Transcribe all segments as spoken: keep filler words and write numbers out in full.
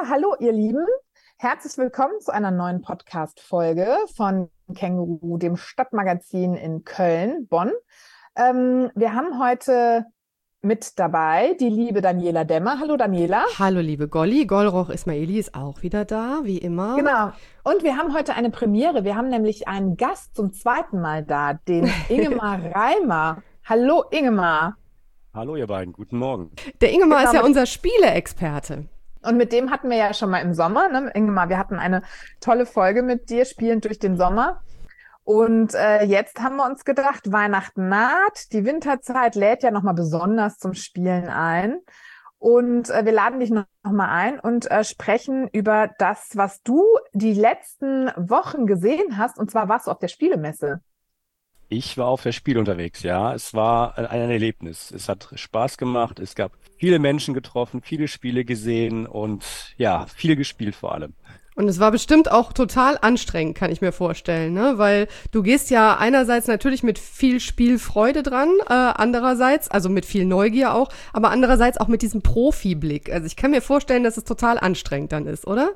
hallo ihr Lieben. Herzlich willkommen zu einer neuen Podcast-Folge von Känguru, dem Stadtmagazin in Köln, Bonn. Ähm, wir haben heute mit dabei die liebe Daniela Demmer. Hallo Daniela. Hallo liebe Golli, Golroch Ismaili ist auch wieder da, wie immer. Genau. Und wir haben heute eine Premiere. Wir haben nämlich einen Gast zum zweiten Mal da, den Ingemar Reimer. Hallo Ingemar. Hallo ihr beiden, guten Morgen. Der Ingemar ist Genau, ja mit unser Spieleexperte. Und mit dem hatten wir ja schon mal im Sommer, ne, Ingemar, wir hatten eine tolle Folge mit dir, spielend durch den Sommer. Und äh, jetzt haben wir uns gedacht, Weihnachten naht, die Winterzeit lädt ja nochmal besonders zum Spielen ein. Und äh, wir laden dich noch, noch mal ein und äh, sprechen über das, was du die letzten Wochen gesehen hast. Und zwar warst du auf der Spielemesse. Ich war auf der Spiel unterwegs, ja. Es war ein ein Erlebnis. Es hat Spaß gemacht. Es gab viele Menschen getroffen, viele Spiele gesehen und ja, viel gespielt vor allem. Und es war bestimmt auch total anstrengend, kann ich mir vorstellen, ne? Weil du gehst ja einerseits natürlich mit viel Spielfreude dran, äh, andererseits, also mit viel Neugier auch, aber andererseits auch mit diesem Profiblick. Also ich kann mir vorstellen, dass es total anstrengend dann ist, oder?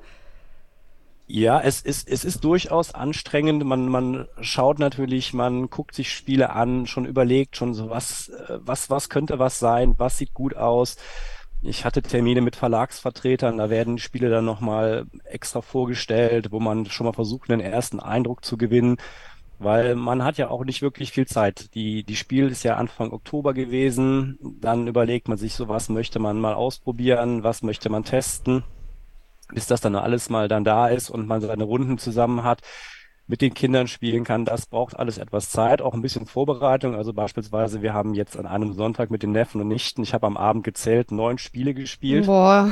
Ja, es ist, es ist durchaus anstrengend. Man, man schaut natürlich, man guckt sich Spiele an, schon überlegt, schon so was, äh, was, was könnte was sein, was sieht gut aus. Ich hatte Termine mit Verlagsvertretern, da werden Spiele dann nochmal extra vorgestellt, wo man schon mal versucht, einen ersten Eindruck zu gewinnen, weil man hat ja auch nicht wirklich viel Zeit. Die, die Spiel ist ja Anfang Oktober gewesen, dann überlegt man sich so, was möchte man mal ausprobieren, was möchte man testen, bis das dann alles mal dann da ist und man seine Runden zusammen hat, mit den Kindern spielen kann. Das braucht alles etwas Zeit, auch ein bisschen Vorbereitung. Also beispielsweise, wir haben jetzt an einem Sonntag mit den Neffen und Nichten, ich habe am Abend gezählt, neun Spiele gespielt, Boah.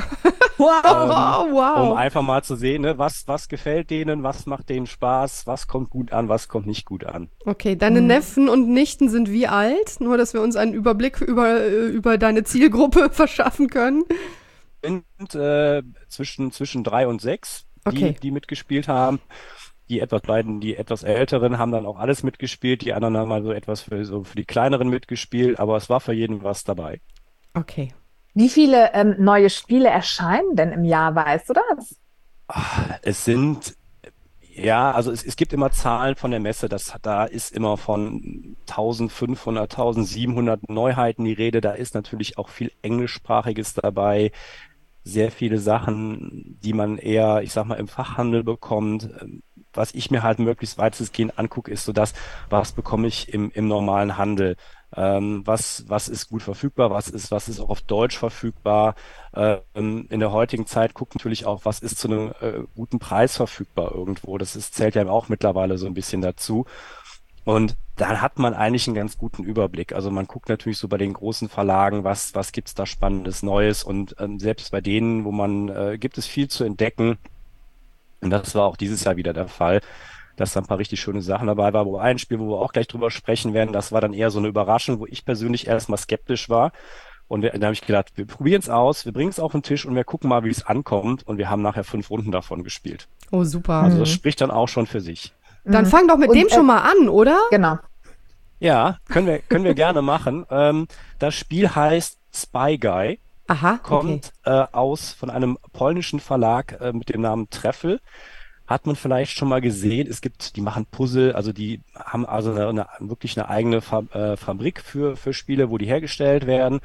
ähm, Wow, um wow. einfach mal zu sehen, ne, was, was gefällt denen, was macht denen Spaß, was kommt gut an, was kommt nicht gut an. Okay, deine Mhm. Neffen und Nichten sind wie alt? Nur, dass wir uns einen Überblick über, äh, über deine Zielgruppe verschaffen können. Sind äh, zwischen, zwischen drei und sechs, die, Okay. die mitgespielt haben. Die etwas beiden, die etwas Älteren haben dann auch alles mitgespielt, die anderen haben also etwas für, so für die Kleineren mitgespielt, aber es war für jeden was dabei. Okay. Wie viele ähm, neue Spiele erscheinen denn im Jahr, weißt du das? Ah, Es sind, ja, also es, es gibt immer Zahlen von der Messe, das, da ist immer von eintausendfünfhundert, eintausendsiebenhundert Neuheiten die Rede, da ist natürlich auch viel Englischsprachiges dabei, sehr viele Sachen, die man eher, ich sag mal, im Fachhandel bekommt. Ähm, Was ich mir halt möglichst weitestgehend angucke, ist so das, was bekomme ich im, im normalen Handel? Ähm, was, was ist gut verfügbar? Was ist, was ist auch auf Deutsch verfügbar? Ähm, in der heutigen Zeit guckt natürlich auch, was ist zu einem äh, guten Preis verfügbar irgendwo. Das ist, zählt ja auch mittlerweile so ein bisschen dazu. Und dann hat man eigentlich einen ganz guten Überblick. Also man guckt natürlich so bei den großen Verlagen, was, was gibt's da Spannendes Neues. Und ähm, selbst bei denen, wo man, äh, gibt es viel zu entdecken. Und das war auch dieses Jahr wieder der Fall, dass da ein paar richtig schöne Sachen dabei war. Wo ein Spiel, wo wir auch gleich drüber sprechen werden, das war dann eher so eine Überraschung, wo ich persönlich erstmal skeptisch war. Und wir, dann habe ich gedacht, wir probieren es aus, wir bringen es auf den Tisch und wir gucken mal, wie es ankommt. Und wir haben nachher fünf Runden davon gespielt. Oh, super. Also das Mhm. spricht dann auch schon für sich. Dann Mhm. fang doch mit dem Und äh, schon mal an, oder? genau. Ja, können wir, können wir gerne machen. Ähm, das Spiel heißt Spy Guy, Aha, okay. kommt äh, aus von einem polnischen Verlag äh, mit dem Namen Treffel. Hat man vielleicht schon mal gesehen. Es gibt, die machen Puzzle, also die haben also eine, eine, wirklich eine eigene Fa äh, Fabrik für, für Spiele, wo die hergestellt werden.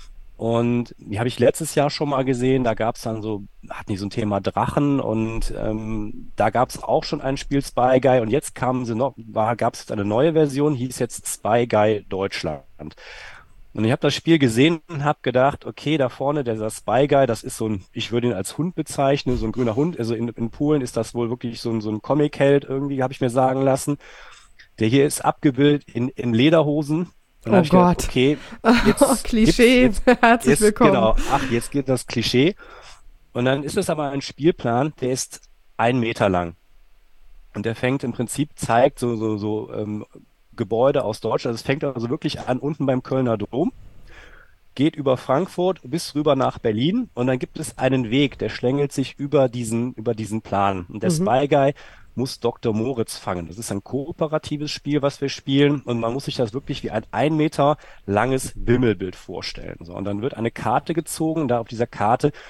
Und die habe ich letztes Jahr schon mal gesehen. Da gab es dann so, hatten die so ein Thema Drachen und ähm, da gab es auch schon ein Spiel Spy Guy und jetzt kamen sie noch, war, gab es jetzt eine neue Version, hieß jetzt Spy Guy Deutschland. Und ich habe das Spiel gesehen und habe gedacht, okay, da vorne dieser Spy Guy, das ist so ein, ich würde ihn als Hund bezeichnen, so ein grüner Hund. Also in, in Polen ist das wohl wirklich so ein, so ein Comic-Held irgendwie, habe ich mir sagen lassen. Der hier ist abgebildet in, in Lederhosen. Und da Oh habe ich gedacht, Gott. okay, jetzt gibt's, Klischee. jetzt, Herzlich jetzt, willkommen. genau, ach, jetzt geht das Klischee. Und dann ist es aber ein Spielplan, der ist ein Meter lang. Und der fängt im Prinzip, zeigt so, so, so ähm, Gebäude aus Deutschland. Also es fängt also wirklich an unten beim Kölner Dom, geht über Frankfurt bis rüber nach Berlin und dann gibt es einen Weg, der schlängelt sich über diesen, über diesen Plan. Und der Mhm. Spy Guy muss Doktor Moritz fangen. Das ist ein kooperatives Spiel, was wir spielen und man muss sich das wirklich wie ein ein Meter langes Wimmelbild vorstellen. So, und dann wird eine Karte gezogen, da auf dieser Karte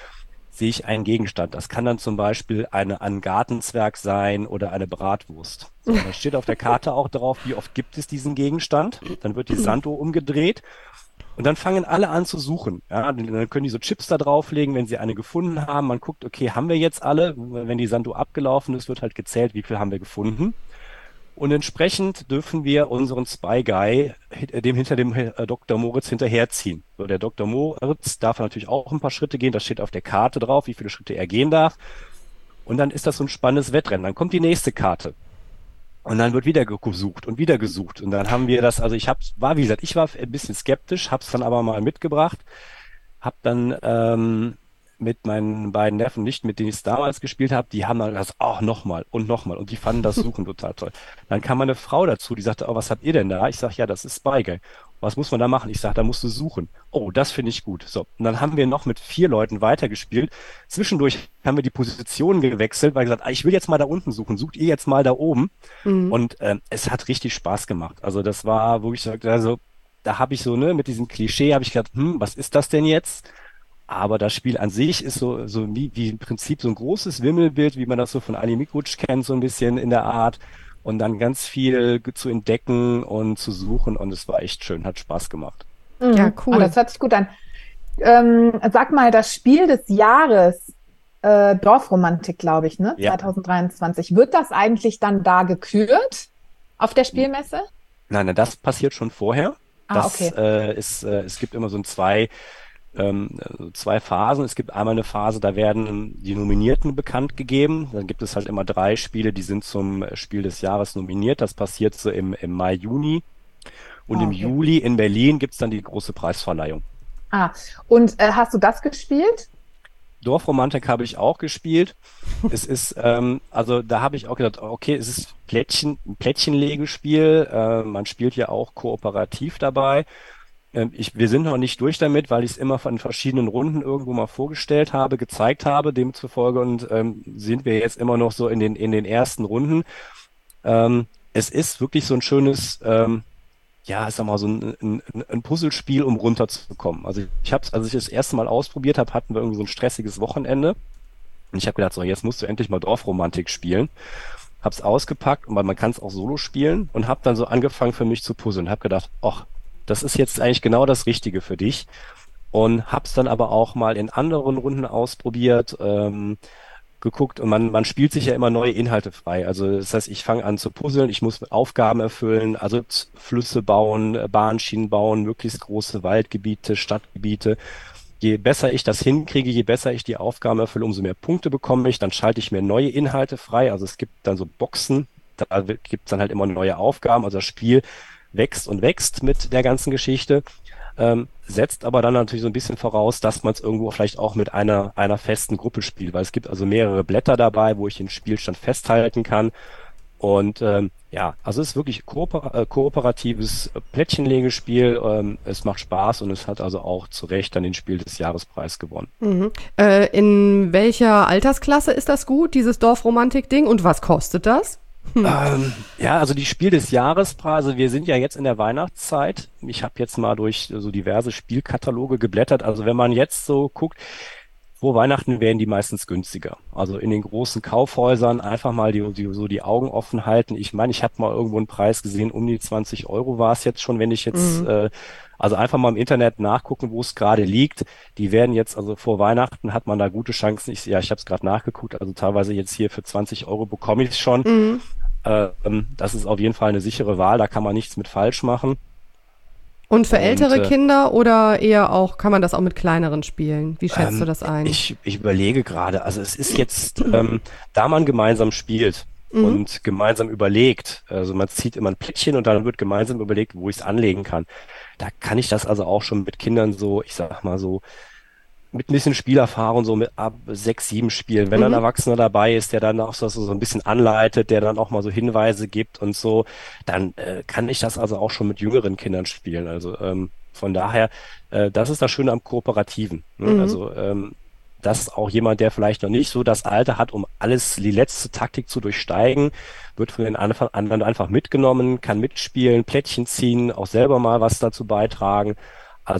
sehe ich einen Gegenstand. Das kann dann zum Beispiel eine, ein Gartenzwerg sein oder eine Bratwurst. So, da steht auf der Karte auch drauf, wie oft gibt es diesen Gegenstand. Dann wird die Sanduhr umgedreht und dann fangen alle an zu suchen. Ja, dann können die so Chips da drauflegen, wenn sie eine gefunden haben. Man guckt, okay, haben wir jetzt alle? Wenn die Sanduhr abgelaufen ist, wird halt gezählt, wie viel haben wir gefunden. Und entsprechend dürfen wir unseren Spy Guy dem hinter dem äh, Doktor Moritz hinterherziehen. So, der Doktor Moritz darf natürlich auch ein paar Schritte gehen. Das steht auf der Karte drauf, wie viele Schritte er gehen darf. Und dann ist das so ein spannendes Wettrennen. Dann kommt die nächste Karte. Und dann wird wieder gesucht und wieder gesucht. Und dann haben wir das, also ich hab's, war, wie gesagt, ich war ein bisschen skeptisch, hab's dann aber mal mitgebracht, hab dann ähm, mit meinen beiden Neffen, nicht mit denen ich es damals gespielt habe, die haben dann gesagt, ach, nochmal und nochmal. Und die fanden das Suchen total toll. Dann kam meine Frau dazu, die sagte, oh, was habt ihr denn da? Ich sage, ja, das ist Spy Guy. Was muss man da machen? Ich sage, da musst du suchen. Oh, das finde ich gut. So, und dann haben wir noch mit vier Leuten weitergespielt. Zwischendurch haben wir die Positionen gewechselt, weil gesagt, ah, ich will jetzt mal da unten suchen. Sucht ihr jetzt mal da oben? Mhm. Und ähm, es hat richtig Spaß gemacht. Also das war, wo ich sagte, also da habe ich so, ne, mit diesem Klischee habe ich gedacht, hm, was ist das denn jetzt? Aber das Spiel an sich ist so, so wie, wie im Prinzip so ein großes Wimmelbild, wie man das so von Ali Mikuc kennt, so ein bisschen in der Art. Und dann ganz viel zu entdecken und zu suchen. Und es war echt schön, hat Spaß gemacht. Mhm. Ja, cool. Ah, das hört sich gut an. Ähm, sag mal, das Spiel des Jahres, äh, Dorfromantik, glaube ich, ne? Ja. zwanzig dreiundzwanzig. Wird das eigentlich dann da gekürt auf der Spielmesse? Nein, nein, das passiert schon vorher. Ah, Das okay. äh, ist, äh, es gibt immer so ein zwei, ähm, äh, zwei Phasen. Es gibt einmal eine Phase, da werden die Nominierten bekannt gegeben. Dann gibt es halt immer drei Spiele, die sind zum Spiel des Jahres nominiert. Das passiert so im, im Mai, Juni. Und Ah, im okay. Juli in Berlin gibt's dann die große Preisverleihung. Ah, und äh, hast du das gespielt? Dorfromantik habe ich auch gespielt. Es ist, ähm, also da habe ich auch gedacht, okay, es ist Plättchen, ein Plättchenlegespiel. Äh, man spielt ja auch kooperativ dabei. Ähm, ich, wir sind noch nicht durch damit, weil ich es immer von verschiedenen Runden irgendwo mal vorgestellt habe, gezeigt habe, demzufolge und ähm, sind wir jetzt immer noch so in den, in den ersten Runden. Ähm, es ist wirklich so ein schönes, ähm, ja, ich sag mal, so ein, ein, ein Puzzlespiel, um runterzukommen. Also ich habe es, als ich das erste Mal ausprobiert habe, hatten wir irgendwie so ein stressiges Wochenende. Und ich habe gedacht, so, jetzt musst du endlich mal Dorfromantik spielen. Hab's ausgepackt, weil man kann es auch solo spielen und habe dann so angefangen für mich zu puzzeln. Hab gedacht, ach, das ist jetzt eigentlich genau das Richtige für dich. Und hab's dann aber auch mal in anderen Runden ausprobiert, ähm, geguckt und man, man spielt sich ja immer neue Inhalte frei. Also das heißt, ich fange an zu puzzeln, ich muss Aufgaben erfüllen, also Z- Flüsse bauen, äh, Bahnschienen bauen, möglichst große Waldgebiete, Stadtgebiete. Je besser ich das hinkriege, je besser ich die Aufgaben erfülle, umso mehr Punkte bekomme ich. Dann schalte ich mir neue Inhalte frei. Also es gibt dann so Boxen, da gibt es dann halt immer neue Aufgaben. Also das Spiel wächst und wächst mit der ganzen Geschichte. Ähm, setzt aber dann natürlich so ein bisschen voraus, dass man es irgendwo vielleicht auch mit einer, einer festen Gruppe spielt, weil es gibt also mehrere Blätter dabei, wo ich den Spielstand festhalten kann. Und ähm, ja, also es ist wirklich kooper äh, kooperatives äh, Plättchenlegespiel. Ähm, es macht Spaß und es hat also auch zu Recht dann den Spiel des Jahrespreis gewonnen. Mhm. Äh, in welcher Altersklasse ist das gut, dieses Dorfromantik-Ding? Und was kostet das? Ähm, ja, also die Spiel des Jahrespreise, wir sind ja jetzt in der Weihnachtszeit. Ich habe jetzt mal durch so diverse Spielkataloge geblättert. Also wenn man jetzt so guckt, vor Weihnachten werden die meistens günstiger. Also in den großen Kaufhäusern einfach mal die, die, so die Augen offen halten. Ich meine, ich habe mal irgendwo einen Preis gesehen, um die zwanzig Euro war es jetzt schon, wenn ich jetzt, Mhm. äh, also einfach mal im Internet nachgucken, wo es gerade liegt. Die werden jetzt, also vor Weihnachten hat man da gute Chancen. Ich, ja, ich habe es gerade nachgeguckt, also teilweise jetzt hier für zwanzig Euro bekomme ich es schon. Mhm. Ähm, das ist auf jeden Fall eine sichere Wahl, da kann man nichts mit falsch machen. Und für Und ältere äh, Kinder oder eher auch, kann man das auch mit kleineren spielen? Wie schätzt du ähm, das ein? ich, ich überlege gerade, also es ist jetzt, ähm, da man gemeinsam spielt Mhm. und gemeinsam überlegt, also man zieht immer ein Plättchen und dann wird gemeinsam überlegt, wo ich es anlegen kann. Da kann ich das also auch schon mit Kindern so, ich sag mal so, mit ein bisschen Spielerfahrung, so mit ab sechs, sieben spielen. Wenn dann ein Mhm. Erwachsener dabei ist, der dann auch so, so ein bisschen anleitet, der dann auch mal so Hinweise gibt und so, dann äh, kann ich das also auch schon mit jüngeren Kindern spielen. Also ähm, von daher, äh, das ist das Schöne am Kooperativen. Ne? Mhm. Also ähm, dass auch jemand, der vielleicht noch nicht so das Alter hat, um alles, die letzte Taktik zu durchsteigen, wird von den Anfang anderen einfach mitgenommen, kann mitspielen, Plättchen ziehen, auch selber mal was dazu beitragen. Also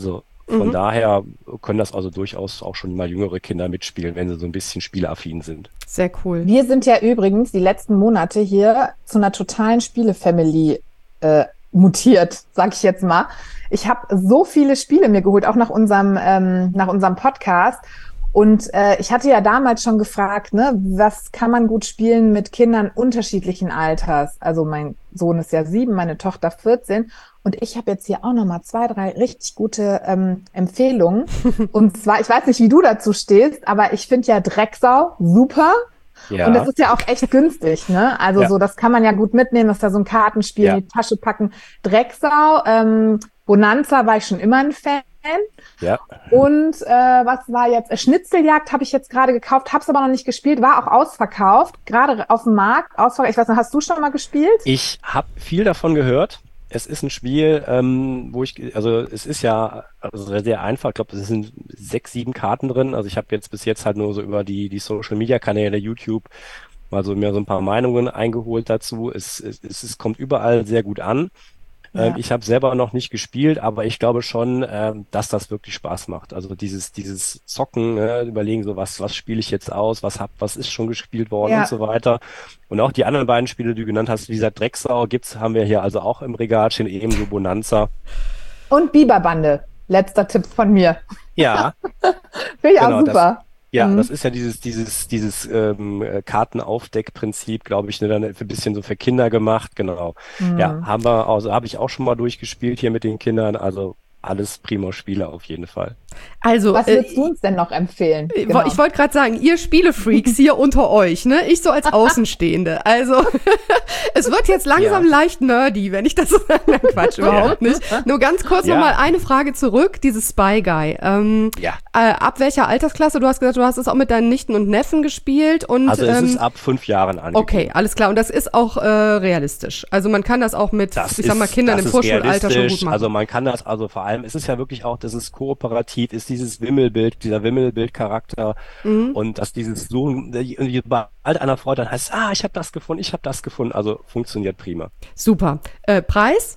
Von Mhm. daher können das also durchaus auch schon mal jüngere Kinder mitspielen, wenn sie so ein bisschen spieleaffin sind. Sehr cool. Wir sind ja übrigens die letzten Monate hier zu einer totalen Spiele-Family äh, mutiert, sag ich jetzt mal. Ich habe so viele Spiele mir geholt, auch nach unserem, ähm, nach unserem Podcast. Und äh, ich hatte ja damals schon gefragt, ne, was kann man gut spielen mit Kindern unterschiedlichen Alters? Also mein Sohn ist ja sieben, meine Tochter vierzehn. Und ich habe jetzt hier auch noch mal zwei, drei richtig gute ähm, Empfehlungen. Und zwar, ich weiß nicht, wie du dazu stehst, aber ich finde ja Drecksau super. Und das Ja, ist ja auch echt günstig, ne? Also ja, so, das kann man ja gut mitnehmen, das ist ja so ein Kartenspiel in ja, die Tasche packen. Drecksau, ähm, Bonanza war ich schon immer ein Fan. ja. Und äh, was war jetzt? Äh, Schnitzeljagd habe ich jetzt gerade gekauft, habe es aber noch nicht gespielt, war auch ausverkauft, gerade auf dem Markt. Ausverkauft. Ich weiß nicht, hast du schon mal gespielt? Ich habe viel davon gehört. Es ist ein Spiel, ähm, wo ich, also es ist ja also sehr, sehr einfach. Ich glaube, es sind sechs, sieben Karten drin. Also ich habe jetzt bis jetzt halt nur so über die, die Social Media Kanäle, YouTube, mal so mir so ein paar Meinungen eingeholt dazu. Es, es, es, es kommt überall sehr gut an. Ähm, Ja. ich habe selber noch nicht gespielt, aber ich glaube schon, ähm, dass das wirklich Spaß macht. Also dieses, dieses Zocken, äh, überlegen, so was, was spiele ich jetzt aus, was hab, was ist schon gespielt worden und Ja. so weiter. Und auch die anderen beiden Spiele, die du genannt hast, wie gesagt, Drecksau gibt's, haben wir hier also auch im Regal stehen, ebenso Bonanza. Und Biberbande. Letzter Tipp von mir. Ja, Finde ich auch genau, das, super. ja, das Mhm. ist ja dieses, dieses, dieses ähm, äh, Kartenaufdeckprinzip, glaube ich, ne, dann für ein bisschen so für Kinder gemacht, genau. Ja, Mhm. haben wir, also habe ich auch schon mal durchgespielt hier mit den Kindern, also alles prima Spiele auf jeden Fall. Also, Was würdest du äh, uns denn noch empfehlen? Ich Genau. wollte gerade sagen, ihr Spielefreaks hier unter euch, ne? Ich so als Außenstehende. Also, es wird jetzt langsam Ja, leicht nerdy, wenn ich das so sage. Nein, Quatsch, ja, überhaupt nicht. Nur ganz kurz noch mal ja, eine Frage zurück, dieses Spy Guy. Ähm, ja. äh, ab welcher Altersklasse? Du hast gesagt, du hast es auch mit deinen Nichten und Neffen gespielt und Also es ist ähm, ab fünf Jahren okay, angegeben. alles klar. Und das ist auch äh, realistisch. Also man kann das auch mit, Das ich sag mal, ist, Kindern das im ist Vorschulalter schon gut realistisch. Also machen. man kann das, also vor allem, es ist ja wirklich auch, das ist kooperativ, ist dieses Wimmelbild, dieser Wimmelbildcharakter Mhm. und dass dieses so, irgendwie sobald einer freut, dann heißt es, ah, ich habe das gefunden, ich habe das gefunden. Also funktioniert prima. Super. Äh, Preis?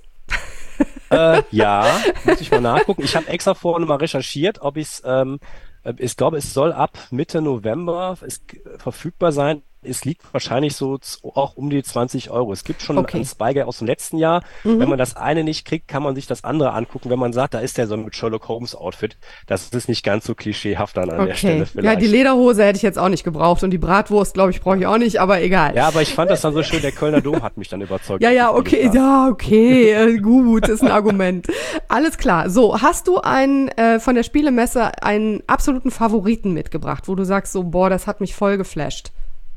Äh, ja, muss ich mal nachgucken. Ich habe extra vorhin mal recherchiert, ob ich es, ähm, äh, ich glaube, es soll ab Mitte November es, äh, verfügbar sein. Es liegt wahrscheinlich so z- auch um die zwanzig Euro. Es gibt schon ein Okay. Spy Guy aus dem letzten Jahr. Wenn Mhm. man das eine nicht kriegt, kann man sich das andere angucken. Wenn man sagt, da ist der so mit Sherlock Holmes Outfit, das ist nicht ganz so klischeehaft dann an der Stelle Okay. Ja, die vielleicht. Lederhose hätte ich jetzt auch nicht gebraucht und die Bratwurst, glaube ich, brauche ich auch nicht, aber egal. Ja, aber ich fand das dann so schön. Der Kölner Dom hat mich dann überzeugt Ja, auf ja, die okay, Spielekarte. ja, okay, äh, gut, ist ein Argument. Alles klar. So, hast du einen äh, von der Spielemesse einen absoluten Favoriten mitgebracht, wo du sagst so, boah, das hat mich voll geflasht?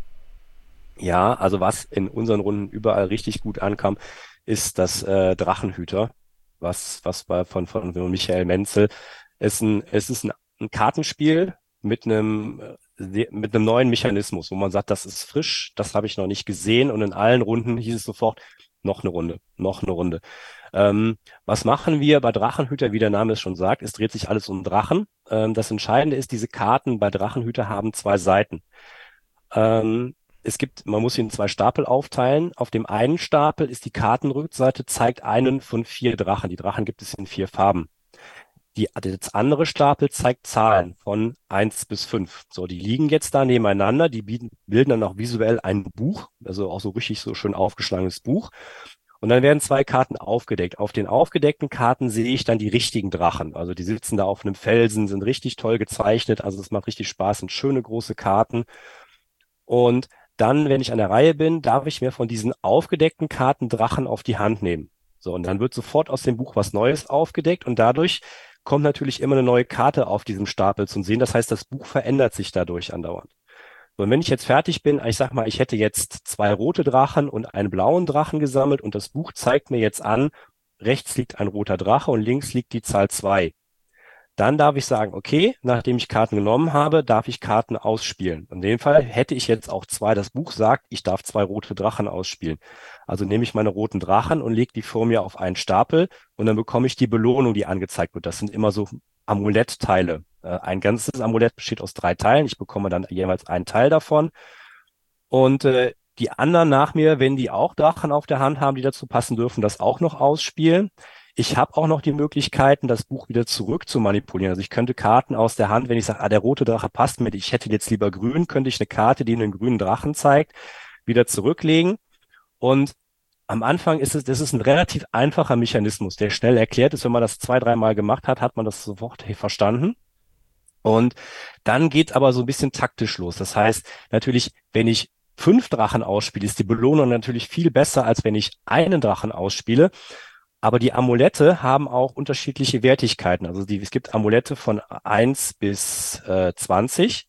Ja, also was in unseren Runden überall richtig gut ankam, ist das äh, Drachenhüter, was was bei von von Michael Menzel ist ein es ist ein, ein Kartenspiel mit einem äh, sehr- mit einem neuen Mechanismus, wo man sagt, das ist frisch, das habe ich noch nicht gesehen und in allen Runden hieß es sofort noch eine Runde, noch eine Runde. Ähm, was machen wir bei Drachenhüter, wie der Name es schon sagt? Es dreht sich alles um Drachen. Ähm, das Entscheidende ist, diese Karten bei Drachenhüter haben zwei Seiten. Ähm, es gibt, man muss ihn in zwei Stapel aufteilen. Auf dem einen Stapel ist die Kartenrückseite, zeigt einen von vier Drachen. Die Drachen gibt es in vier Farben. Die, das andere Stapel zeigt Zahlen von eins bis fünf. So, die liegen jetzt da nebeneinander. Die bieten, bilden dann auch visuell ein Buch, also auch so richtig so schön aufgeschlagenes Buch. Und dann werden zwei Karten aufgedeckt. Auf den aufgedeckten Karten sehe ich dann die richtigen Drachen. Also die sitzen da auf einem Felsen, sind richtig toll gezeichnet. Also es macht richtig Spaß, sind schöne große Karten. Und dann, wenn ich an der Reihe bin, darf ich mir von diesen aufgedeckten Karten Drachen auf die Hand nehmen. So, und dann wird sofort aus dem Buch was Neues aufgedeckt und dadurch kommt natürlich immer eine neue Karte auf diesem Stapel zum Sehen. Das heißt, das Buch verändert sich dadurch andauernd. So, und wenn ich jetzt fertig bin, ich sag mal, ich hätte jetzt zwei rote Drachen und einen blauen Drachen gesammelt und das Buch zeigt mir jetzt an, rechts liegt ein roter Drache und links liegt die Zahl zwei. Dann darf ich sagen, okay, nachdem ich Karten genommen habe, darf ich Karten ausspielen. In dem Fall hätte ich jetzt auch zwei. Das Buch sagt, ich darf zwei rote Drachen ausspielen. Also nehme ich meine roten Drachen und lege die vor mir auf einen Stapel und dann bekomme ich die Belohnung, die angezeigt wird. Das sind immer so Amulettteile. Äh, Ein ganzes Amulett besteht aus drei Teilen. Ich bekomme dann jeweils einen Teil davon. Und äh, die anderen nach mir, wenn die auch Drachen auf der Hand haben, die dazu passen, dürfen das auch noch ausspielen. Ich habe auch noch die Möglichkeiten, das Buch wieder zurück zu manipulieren. Also ich könnte Karten aus der Hand, wenn ich sage, ah, der rote Drache passt mir, ich hätte jetzt lieber grün, könnte ich eine Karte, die einen grünen Drachen zeigt, wieder zurücklegen. Und am Anfang ist es, das ist ein relativ einfacher Mechanismus, der schnell erklärt ist. Wenn man das zwei, dreimal gemacht hat, hat man das sofort verstanden. Und dann geht aber so ein bisschen taktisch los. Das heißt, natürlich, wenn ich fünf Drachen ausspiele, ist die Belohnung natürlich viel besser, als wenn ich einen Drachen ausspiele. Aber die Amulette haben auch unterschiedliche Wertigkeiten. Also die, es gibt Amulette von eins bis äh, zwanzig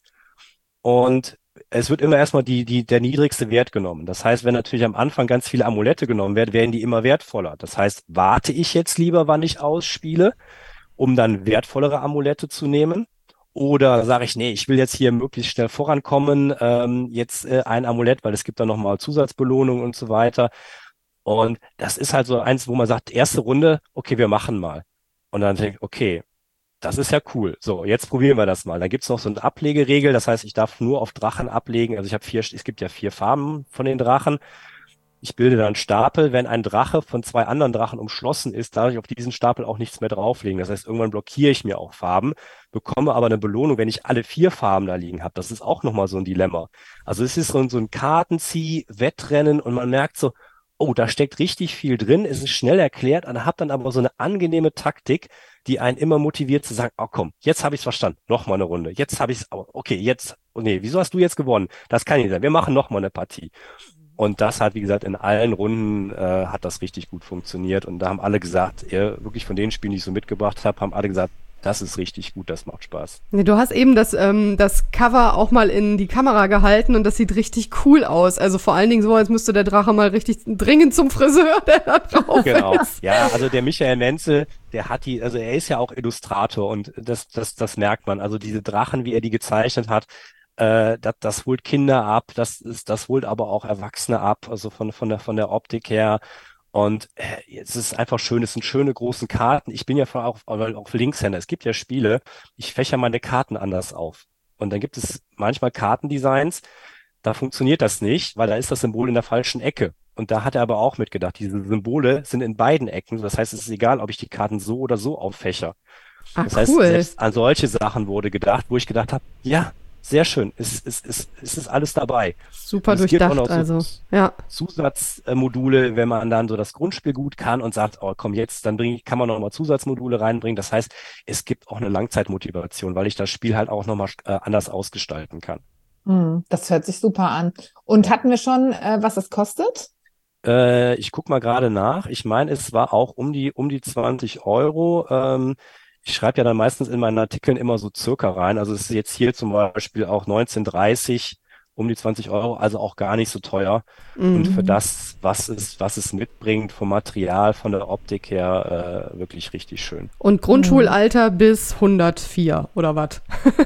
und es wird immer erstmal die, die, der niedrigste Wert genommen. Das heißt, wenn natürlich am Anfang ganz viele Amulette genommen werden, werden die immer wertvoller. Das heißt, warte ich jetzt lieber, wann ich ausspiele, um dann wertvollere Amulette zu nehmen? Oder sage ich, nee, ich will jetzt hier möglichst schnell vorankommen, ähm, jetzt äh, ein Amulett, weil es gibt dann nochmal Zusatzbelohnungen und so weiter. Und das ist halt so eins, wo man sagt, erste Runde, okay, wir machen mal. Und dann denke ich, okay, das ist ja cool. So, jetzt probieren wir das mal. Da gibt's noch so eine Ablegeregel, das heißt, ich darf nur auf Drachen ablegen. Also ich habe vier, es gibt ja vier Farben von den Drachen. Ich bilde dann einen Stapel. Wenn ein Drache von zwei anderen Drachen umschlossen ist, darf ich auf diesen Stapel auch nichts mehr drauflegen. Das heißt, irgendwann blockiere ich mir auch Farben, bekomme aber eine Belohnung, wenn ich alle vier Farben da liegen habe. Das ist auch nochmal so ein Dilemma. Also es ist so ein, so ein Kartenzieh, Wettrennen und man merkt so, oh, da steckt richtig viel drin, es ist schnell erklärt, und hat dann aber so eine angenehme Taktik, die einen immer motiviert zu sagen, oh komm, jetzt habe ich es verstanden, noch mal eine Runde, jetzt habe ich es, okay, jetzt, oh nee, wieso hast du jetzt gewonnen? Das kann nicht sein, wir machen noch mal eine Partie. Und das hat, wie gesagt, in allen Runden äh, hat das richtig gut funktioniert und da haben alle gesagt, ihr, wirklich von den Spielen, die ich so mitgebracht habe, haben alle gesagt, das ist richtig gut, das macht Spaß. Du hast eben das, ähm, das Cover auch mal in die Kamera gehalten und das sieht richtig cool aus. Also vor allen Dingen so, als müsste der Drache mal richtig dringend zum Friseur, der da drauf Genau. ist. Ja, also der Michael Menzel, der hat die, also er ist ja auch Illustrator und das, das, das merkt man. Also diese Drachen, wie er die gezeichnet hat, äh, das, das holt Kinder ab, das ist, das holt aber auch Erwachsene ab, also von, von der, von der Optik her. Und äh, es ist einfach schön, es sind schöne großen Karten. Ich bin ja auch, auch Linkshänder. Es gibt ja Spiele, ich fächer meine Karten anders auf. Und dann gibt es manchmal Kartendesigns, da funktioniert das nicht, weil da ist das Symbol in der falschen Ecke. Und da hat er aber auch mitgedacht, diese Symbole sind in beiden Ecken. Das heißt, es ist egal, ob ich die Karten so oder so auffächer. Ah, Das heißt, cool. selbst an solche Sachen wurde gedacht, wo ich gedacht habe, ja, sehr schön, es, es, es, es ist alles dabei. Super Und es gibt auch durchdacht, noch so also, ja. Zusatzmodule, wenn man dann so das Grundspiel gut kann und sagt, oh komm, jetzt, dann bring, kann man noch mal Zusatzmodule reinbringen. Das heißt, es gibt auch eine Langzeitmotivation, weil ich das Spiel halt auch nochmal äh, anders ausgestalten kann. Hm, das hört sich super an. Und hatten wir schon, äh, was es kostet? Äh, ich guck mal gerade nach. Ich meine, es war auch um die, um die zwanzig Euro. Ähm, ich schreibe ja dann meistens in meinen Artikeln immer so circa rein. Also es ist jetzt hier zum Beispiel auch neunzehn dreißig, um die zwanzig Euro, also auch gar nicht so teuer. Und für Mhm. das, was es, was es mitbringt, vom Material, von der Optik her, äh, wirklich richtig schön. Und Grundschulalter bis hundertvier, oder was?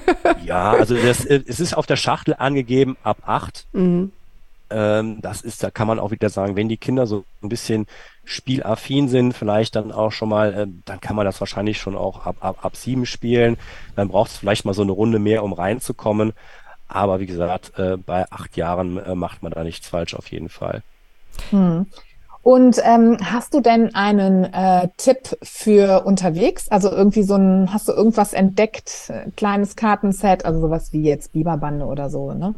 Ja, also das, äh, es ist auf der Schachtel angegeben ab acht. Mhm. Ähm, das ist, da kann man auch wieder sagen, wenn die Kinder so ein bisschen spielaffin sind, vielleicht dann auch schon mal, äh, dann kann man das wahrscheinlich schon auch ab, ab, ab sieben spielen. Dann braucht es vielleicht mal so eine Runde mehr, um reinzukommen. Aber wie gesagt, äh, bei acht Jahren äh, macht man da nichts falsch auf jeden Fall. Hm. Und ähm, hast du denn einen äh, Tipp für unterwegs? Also irgendwie so ein, hast du irgendwas entdeckt, äh, kleines Kartenset, also sowas wie jetzt Biberbande oder so, ne?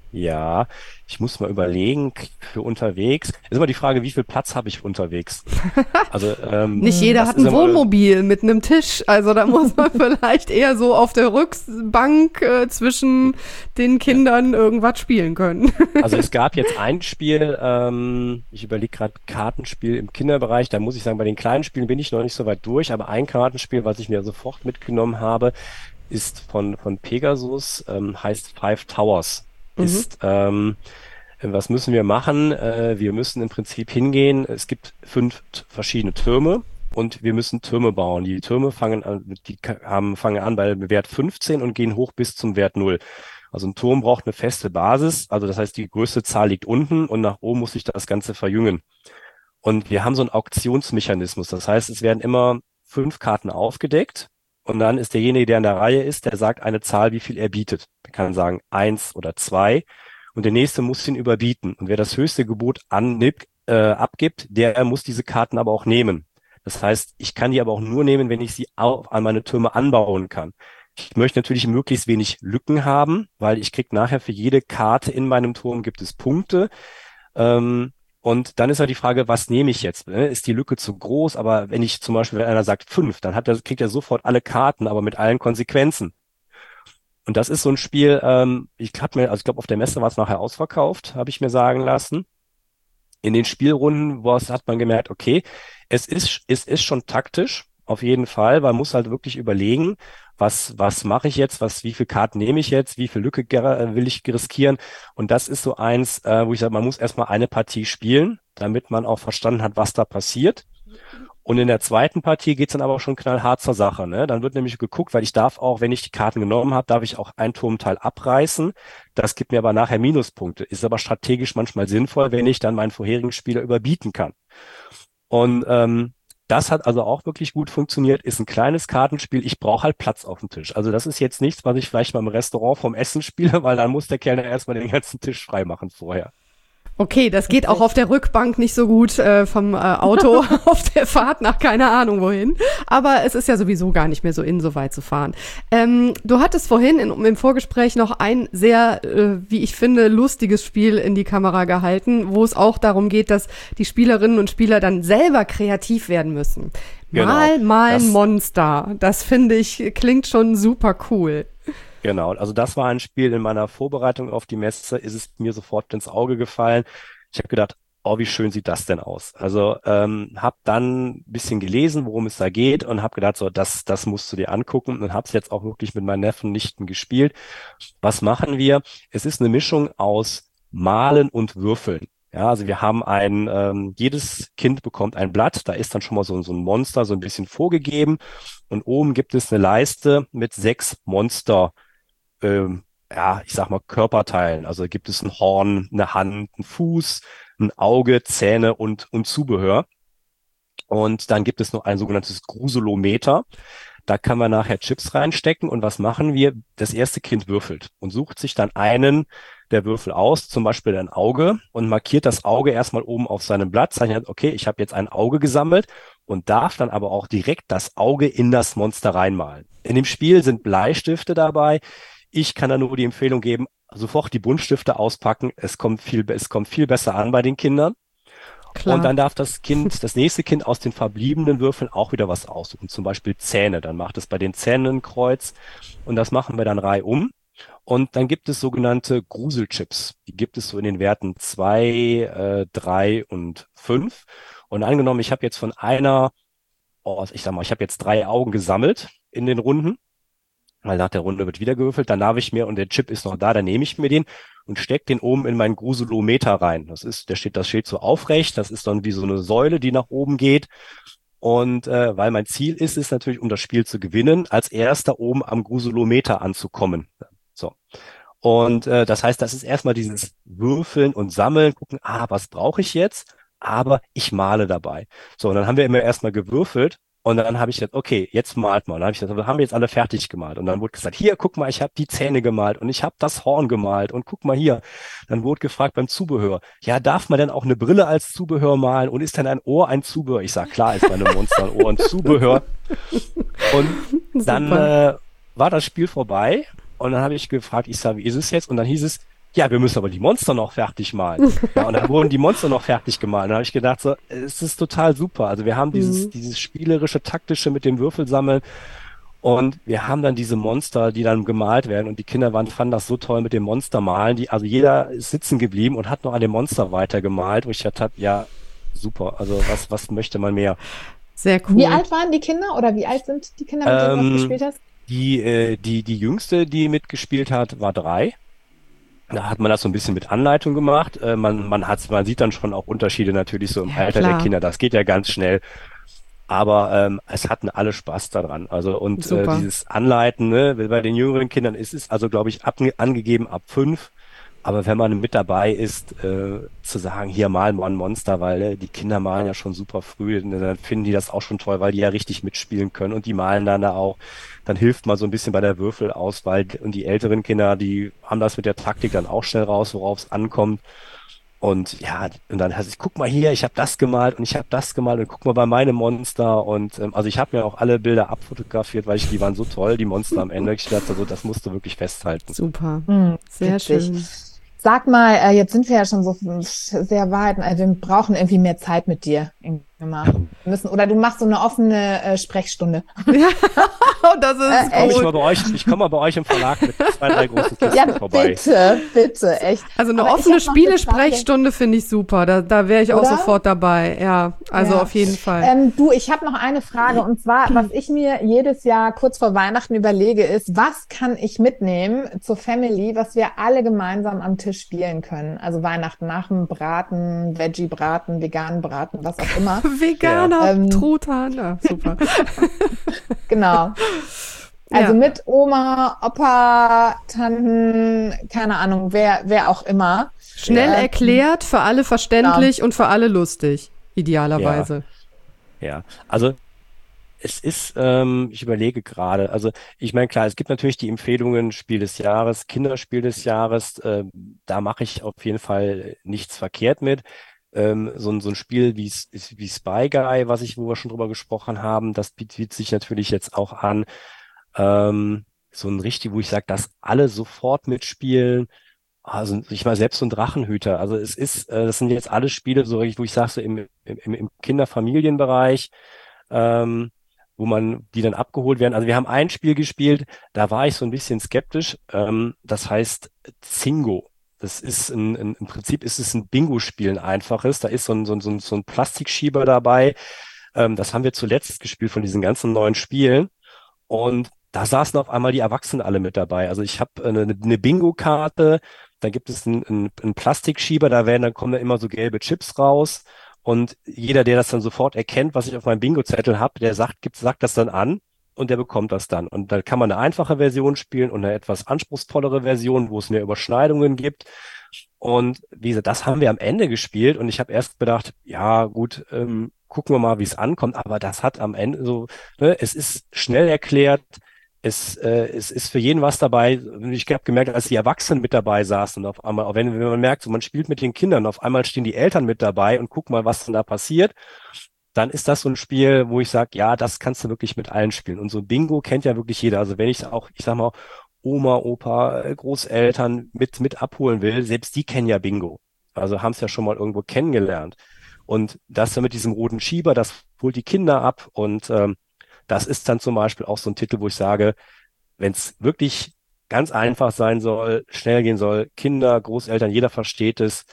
Ja, ich muss mal überlegen, für unterwegs. Ist immer die Frage, wie viel Platz habe ich unterwegs? Also, ähm, Nicht jeder das hat ist ein immer- Wohnmobil mit einem Tisch. Also da muss man vielleicht eher so auf der Rückbank äh, zwischen den Kindern irgendwas spielen können. Also es gab jetzt ein Spiel, ähm, ich überlege gerade Kartenspiel im Kinderbereich, da muss ich sagen, bei den kleinen Spielen bin ich noch nicht so weit durch, aber ein Kartenspiel, was ich mir sofort mitgenommen habe, ist von, von Pegasus, ähm, heißt Five Towers. Ist, ähm, was müssen wir machen? Äh, wir müssen im Prinzip hingehen, es gibt fünf t- verschiedene Türme und wir müssen Türme bauen. Die Türme fangen an, die ka- haben, fangen an bei Wert fünfzehn und gehen hoch bis zum Wert null. Also ein Turm braucht eine feste Basis, also das heißt, die größte Zahl liegt unten und nach oben muss sich das Ganze verjüngen. Und wir haben so einen Auktionsmechanismus. Das heißt, es werden immer fünf Karten aufgedeckt und dann ist derjenige, der in der Reihe ist, der sagt eine Zahl, wie viel er bietet. Er kann sagen eins oder zwei und der nächste muss ihn überbieten. Und wer das höchste Gebot annimmt, äh, abgibt, der muss diese Karten aber auch nehmen. Das heißt, ich kann die aber auch nur nehmen, wenn ich sie auch an meine Türme anbauen kann. Ich möchte natürlich möglichst wenig Lücken haben, weil ich kriege nachher für jede Karte in meinem Turm gibt es Punkte. Ähm, und dann ist halt die Frage, was nehme ich jetzt? Ne? Ist die Lücke zu groß? Aber wenn ich zum Beispiel, wenn einer sagt fünf, dann hat er, kriegt er sofort alle Karten, aber mit allen Konsequenzen. Und das ist so ein Spiel, ähm, ich hab mir, also ich glaube, auf der Messe war es nachher ausverkauft, habe ich mir sagen lassen. In den Spielrunden, wo es, hat man gemerkt, okay, es ist, es ist schon taktisch, auf jeden Fall, weil man muss halt wirklich überlegen, was, was mache ich jetzt, was, wie viele Karten nehme ich jetzt, wie viel Lücke ger- will ich riskieren. Und das ist so eins, äh, wo ich sage, man muss erstmal eine Partie spielen, damit man auch verstanden hat, was da passiert. Und in der zweiten Partie geht's dann aber auch schon knallhart zur Sache. Ne? Dann wird nämlich geguckt, weil ich darf auch, wenn ich die Karten genommen habe, darf ich auch ein Turmteil abreißen. Das gibt mir aber nachher Minuspunkte. Ist aber strategisch manchmal sinnvoll, wenn ich dann meinen vorherigen Spieler überbieten kann. Und ähm, das hat also auch wirklich gut funktioniert. Ist ein kleines Kartenspiel. Ich brauche halt Platz auf dem Tisch. Also das ist jetzt nichts, was ich vielleicht mal im Restaurant vom Essen spiele, weil dann muss der Kellner erstmal den ganzen Tisch freimachen vorher. Okay, das geht auch auf der Rückbank nicht so gut äh, vom äh, Auto auf der Fahrt nach keine Ahnung wohin. Aber es ist ja sowieso gar nicht mehr so in, so weit zu fahren. Ähm, du hattest vorhin in, im Vorgespräch noch ein sehr, äh, wie ich finde, lustiges Spiel in die Kamera gehalten, wo es auch darum geht, dass die Spielerinnen und Spieler dann selber kreativ werden müssen. Genau, mal, mal ein das- Monster. Das finde ich, klingt schon super cool. Genau, also das war ein Spiel in meiner Vorbereitung auf die Messe, ist es mir sofort ins Auge gefallen. Ich habe gedacht, oh, wie schön sieht das denn aus? Also ähm, habe dann ein bisschen gelesen, worum es da geht und habe gedacht, so, das, das musst du dir angucken und habe es jetzt auch wirklich mit meinen Neffen, Nichten gespielt. Was machen wir? Es ist eine Mischung aus Malen und Würfeln. Ja, also wir haben ein, ähm, jedes Kind bekommt ein Blatt, da ist dann schon mal so, so ein Monster so ein bisschen vorgegeben und oben gibt es eine Leiste mit sechs Monster ähm, ja, ich sag mal, Körperteilen. Also gibt es ein Horn, eine Hand, einen Fuß, ein Auge, Zähne und, und Zubehör. Und dann gibt es noch ein sogenanntes Gruselometer. Da kann man nachher Chips reinstecken. Und was machen wir? Das erste Kind würfelt und sucht sich dann einen der Würfel aus, zum Beispiel ein Auge, und markiert das Auge erstmal oben auf seinem Blatt, zeichnet, okay, ich habe jetzt ein Auge gesammelt und darf dann aber auch direkt das Auge in das Monster reinmalen. In dem Spiel sind Bleistifte dabei. Ich kann da nur die Empfehlung geben, sofort die Buntstifte auspacken. Es kommt viel, es kommt viel besser an bei den Kindern. Klar. Und dann darf das Kind, das nächste Kind aus den verbliebenen Würfeln auch wieder was aussuchen. Zum Beispiel Zähne. Dann macht es bei den Zähnen ein Kreuz. Und das machen wir dann reihum. Und dann gibt es sogenannte Gruselchips. Die gibt es so in den Werten zwei, äh, drei und fünf. Und angenommen, ich habe jetzt von einer, oh, ich sag mal, ich habe jetzt drei Augen gesammelt in den Runden. Weil nach der Runde wird wieder gewürfelt, dann darf ich mir, und der Chip ist noch da, dann nehme ich mir den und stecke den oben in meinen Gruselometer rein. Das ist, der steht, das steht so aufrecht, das ist dann wie so eine Säule, die nach oben geht. Und äh, weil mein Ziel ist, ist natürlich, um das Spiel zu gewinnen, als erster oben am Gruselometer anzukommen. So. Und äh, das heißt, das ist erstmal dieses Würfeln und Sammeln, gucken, ah, was brauche ich jetzt? Aber ich male dabei. So, und dann haben wir immer erstmal gewürfelt. Und dann habe ich gesagt, okay, jetzt malt mal. Und dann habe ich gesagt, haben wir jetzt alle fertig gemalt. Und dann wurde gesagt, hier, guck mal, ich habe die Zähne gemalt und ich habe das Horn gemalt und guck mal hier. Dann wurde gefragt beim Zubehör, ja, darf man denn auch eine Brille als Zubehör malen und ist denn ein Ohr ein Zubehör? Ich sage, klar, ist bei einem Monster ein Ohr ein Zubehör. Und dann äh, war das Spiel vorbei und dann habe ich gefragt, ich sage, wie ist es jetzt? Und dann hieß es, ja, wir müssen aber die Monster noch fertig malen. Ja, und dann wurden die Monster noch fertig gemalt. Und dann habe ich gedacht, so, es ist total super. Also wir haben dieses, Mhm. dieses spielerische, taktische mit dem Würfelsammeln. Und wir haben dann diese Monster, die dann gemalt werden. Und die Kinder waren, fanden das so toll mit dem Monster malen. Die, also jeder ist sitzen geblieben und hat noch an dem Monster weitergemalt, wo ich gedacht habe, ja, super. Also was, was möchte man mehr? Sehr cool. Wie alt waren die Kinder oder wie alt sind die Kinder, mit denen du Ähm, das gespielt hast? Die, äh, die, die jüngste, die mitgespielt hat, war drei. Da hat man das so ein bisschen mit Anleitung gemacht. Äh, man, man hat, man sieht dann schon auch Unterschiede natürlich so im Ja, Alter klar. der Kinder. Das geht ja ganz schnell. Aber ähm, es hatten alle Spaß daran. Also und äh, Super. dieses Anleiten, ne, bei den jüngeren Kindern ist es also, glaube ich, ab, angegeben ab fünf. Aber wenn man mit dabei ist, äh, zu sagen, hier malen wir ein Monster, weil äh, die Kinder malen ja schon super früh, und dann finden die das auch schon toll, weil die ja richtig mitspielen können und die malen dann da auch. Dann hilft man so ein bisschen bei der Würfelauswahl und die älteren Kinder, die haben das mit der Taktik dann auch schnell raus, worauf es ankommt. Und ja, und dann heißt es, guck mal hier, ich habe das gemalt und ich habe das gemalt und guck mal bei meinem Monster. Und ähm, also ich habe mir auch alle Bilder abfotografiert, weil ich die waren so toll, die Monster am Ende. Ich dachte, so, das musst du wirklich festhalten. Super. Hm, Sehr witzig. schön. Sag mal, äh, jetzt sind wir ja schon so sehr weit. Also wir brauchen irgendwie mehr Zeit mit dir, Ingemar. Wir müssen, oder du machst so eine offene äh, Sprechstunde. Ja, das ist Äh, Komm ich gut. mal bei euch, ich komme mal bei euch im Verlag mit zwei, drei großen Kisten Ja, vorbei. bitte, bitte, echt. Also eine Aber ich offene hab noch eine Frage. Spielesprechstunde finde ich super. Da, da wäre ich auch Oder? sofort dabei. Ja, also Ja. auf jeden Fall. Ähm, du, ich habe noch eine Frage und zwar, was ich mir jedes Jahr kurz vor Weihnachten überlege, ist, was kann ich mitnehmen zur Family, was wir alle gemeinsam am Tisch spielen können? Also Weihnachten nach dem Braten, Veggie-Braten, veganen Braten, was auch immer. Veganer, Ja. Ähm. Truthahn. Ja, super. Genau. Also Ja. mit Oma, Opa, Tanten, keine Ahnung, wer, wer auch immer. Schnell Ja. erklärt, für alle verständlich und für alle lustig. Idealerweise. Ja, also es ist, ähm, ich überlege gerade, also ich meine, klar, es gibt natürlich die Empfehlungen, Spiel des Jahres, Kinderspiel des Jahres, äh, da mache ich auf jeden Fall nichts verkehrt mit. Ähm, so, ein- so ein Spiel wie, S- wie Spy Guy, was ich, wo wir schon drüber gesprochen haben, das bietet sich natürlich jetzt auch an. Ähm, so ein richtig, wo ich sage, dass alle sofort mitspielen. Also ich war selbst so ein Drachenhüter. Also es ist, äh, das sind jetzt alle Spiele, so richtig, wo ich sage, so im, im, im Kinder-Familienbereich, ähm, wo man, die dann abgeholt werden. Also wir haben ein Spiel gespielt, da war ich so ein bisschen skeptisch. Ähm, das heißt Zingo. Das ist ein, ein, im Prinzip ist es ein Bingo-Spiel, ein einfaches. Da ist so ein, so ein, so ein, so ein Plastikschieber dabei. Ähm, das haben wir zuletzt gespielt von diesen ganzen neuen Spielen. Und da saßen auf einmal die Erwachsenen alle mit dabei. Also ich habe eine, eine Bingo-Karte, da gibt es einen, einen, einen Plastikschieber, da werden, dann kommen da immer so gelbe Chips raus. Und jeder, der das dann sofort erkennt, was ich auf meinem Bingo-Zettel habe, der sagt, gibt, sagt das dann an und der bekommt das dann. Und dann kann man eine einfache Version spielen und eine etwas anspruchsvollere Version, wo es mehr Überschneidungen gibt. Und wie gesagt, das haben wir am Ende gespielt und ich habe erst gedacht, ja gut, ähm, gucken wir mal, wie es ankommt. Aber das hat am Ende so, ne, es ist schnell erklärt, es, äh, es ist für jeden was dabei. Ich habe gemerkt, als die Erwachsenen mit dabei saßen, auf einmal, auch wenn, wenn man merkt, so man spielt mit den Kindern, auf einmal stehen die Eltern mit dabei und guck mal, was denn da passiert, dann ist das so ein Spiel, wo ich sage, ja, das kannst du wirklich mit allen spielen. Und so ein Bingo kennt ja wirklich jeder. Also wenn ich auch, ich sag mal, Oma, Opa, äh, Großeltern mit, mit abholen will, selbst die kennen ja Bingo. Also haben es ja schon mal irgendwo kennengelernt. Und das dann mit diesem roten Schieber, das holt die Kinder ab. Und ähm, das ist dann zum Beispiel auch so ein Titel, wo ich sage, wenn es wirklich ganz einfach sein soll, schnell gehen soll, Kinder, Großeltern, jeder versteht es,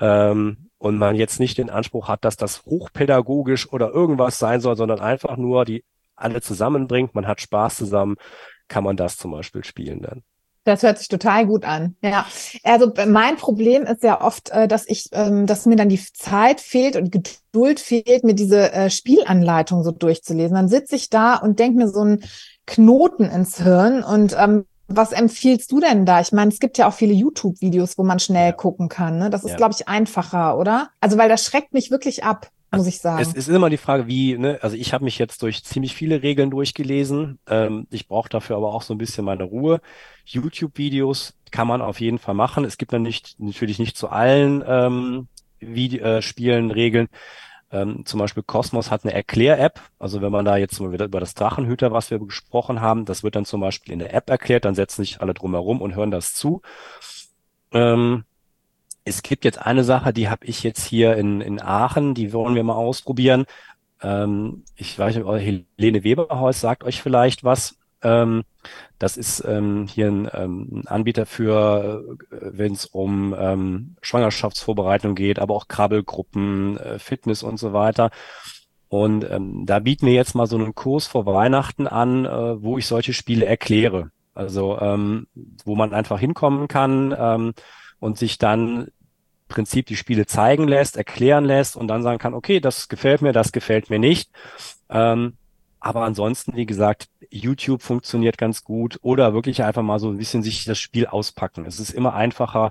ähm, und man jetzt nicht den Anspruch hat, dass das hochpädagogisch oder irgendwas sein soll, sondern einfach nur die alle zusammenbringt, man hat Spaß zusammen, kann man das zum Beispiel spielen dann. Das hört sich total gut an. Ja, also mein Problem ist ja oft, äh, dass ich, ähm, dass mir dann die Zeit fehlt und Geduld fehlt, mir diese äh, Spielanleitung so durchzulesen. Dann sitze ich da und denke mir so einen Knoten ins Hirn. Und ähm, was empfiehlst du denn da? Ich meine, es gibt ja auch viele YouTube-Videos, wo man schnell Ja. gucken kann. Ne? Das ist, Ja. glaube ich, einfacher, oder? Also, weil das schreckt mich wirklich ab, muss ich Es, sagen. es ist immer die Frage, wie, ne, also ich habe mich jetzt durch ziemlich viele Regeln durchgelesen. Ähm, ich brauche dafür aber auch so ein bisschen meine Ruhe. YouTube-Videos kann man auf jeden Fall machen. Es gibt dann nicht, natürlich nicht zu allen ähm, Vide äh, Spielen Regeln. Ähm, zum Beispiel Cosmos hat eine Erklär-App. Also wenn man da jetzt mal wieder über das Drachenhüter, was wir gesprochen haben, das wird dann zum Beispiel in der App erklärt, dann setzen sich alle drumherum und hören das zu. Ähm, Es gibt jetzt eine Sache, die habe ich jetzt hier in, in Aachen, die wollen wir mal ausprobieren. Ähm, ich weiß nicht, ob Helene Weberhaus sagt euch vielleicht was. Ähm, das ist ähm, hier ein, ähm, ein Anbieter für, äh, wenn es um ähm, Schwangerschaftsvorbereitung geht, aber auch Krabbelgruppen, äh, Fitness und so weiter. Und ähm, da bieten wir jetzt mal so einen Kurs vor Weihnachten an, äh, wo ich solche Spiele erkläre. Also ähm, wo man einfach hinkommen kann ähm, und sich dann Prinzip die Spiele zeigen lässt, erklären lässt und dann sagen kann, okay, das gefällt mir, das gefällt mir nicht. Ähm, aber ansonsten, wie gesagt, YouTube funktioniert ganz gut oder wirklich einfach mal so ein bisschen sich das Spiel auspacken. Es ist immer einfacher,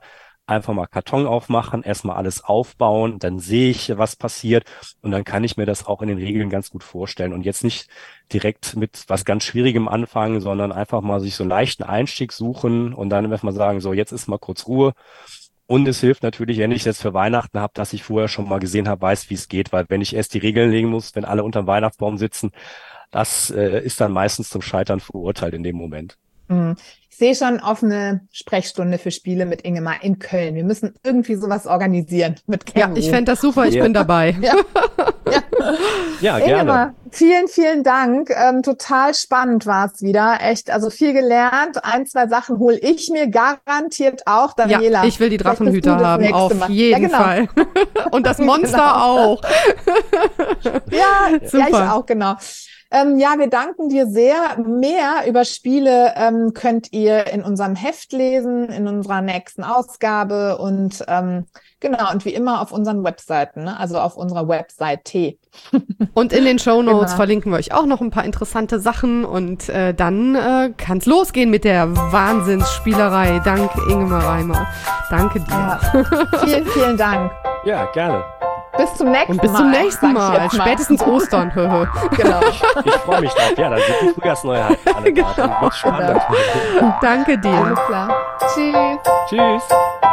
einfach mal Karton aufmachen, erstmal alles aufbauen, dann sehe ich, was passiert und dann kann ich mir das auch in den Regeln ganz gut vorstellen und jetzt nicht direkt mit was ganz Schwierigem anfangen, sondern einfach mal sich so einen leichten Einstieg suchen und dann einfach mal sagen, so jetzt ist mal kurz Ruhe. Und es hilft natürlich, wenn ich es jetzt für Weihnachten habe, dass ich vorher schon mal gesehen habe, weiß, wie es geht, weil wenn ich erst die Regeln legen muss, wenn alle unterm Weihnachtsbaum sitzen, das äh, ist dann meistens zum Scheitern verurteilt in dem Moment. Ich sehe schon offene Sprechstunde für Spiele mit Ingemar in Köln. Wir müssen irgendwie sowas organisieren mit Känguru. Ja, ich fände das super, ich Ja. bin dabei. Ja, ja. Ja, Ingemar, gerne. vielen, vielen Dank. Ähm, total spannend war es wieder. Echt, also viel gelernt. Ein, zwei Sachen hole ich mir garantiert auch. Daniela, Ja, ich will die vielleicht bist Drachenhüter du das haben, nächste auf Mal. jeden Ja, genau. Fall. Und das Monster Genau. auch. Ja, ja, Super. ich auch, genau. Ähm, ja, wir danken dir sehr. Mehr über Spiele ähm, könnt ihr in unserem Heft lesen, in unserer nächsten Ausgabe und ähm, genau, und wie immer auf unseren Webseiten, ne? Also auf unserer Webseite. Und in den Shownotes Genau. verlinken wir euch auch noch ein paar interessante Sachen und äh, dann äh, kann's losgehen mit der Wahnsinnsspielerei. Danke, Ingemar Reimer. Danke dir. Ja. Vielen, vielen Dank. Ja, gerne. Bis zum nächsten Mal. Und bis zum nächsten sag ich Mal. jetzt mal. Spätestens Ostern. Höhö. Genau. Ich freue mich drauf. Ja, dann sind die Frühjahrsneuheiten alle da. Dann wird's spannend. Danke dir. Alles klar. Tschüss. Tschüss.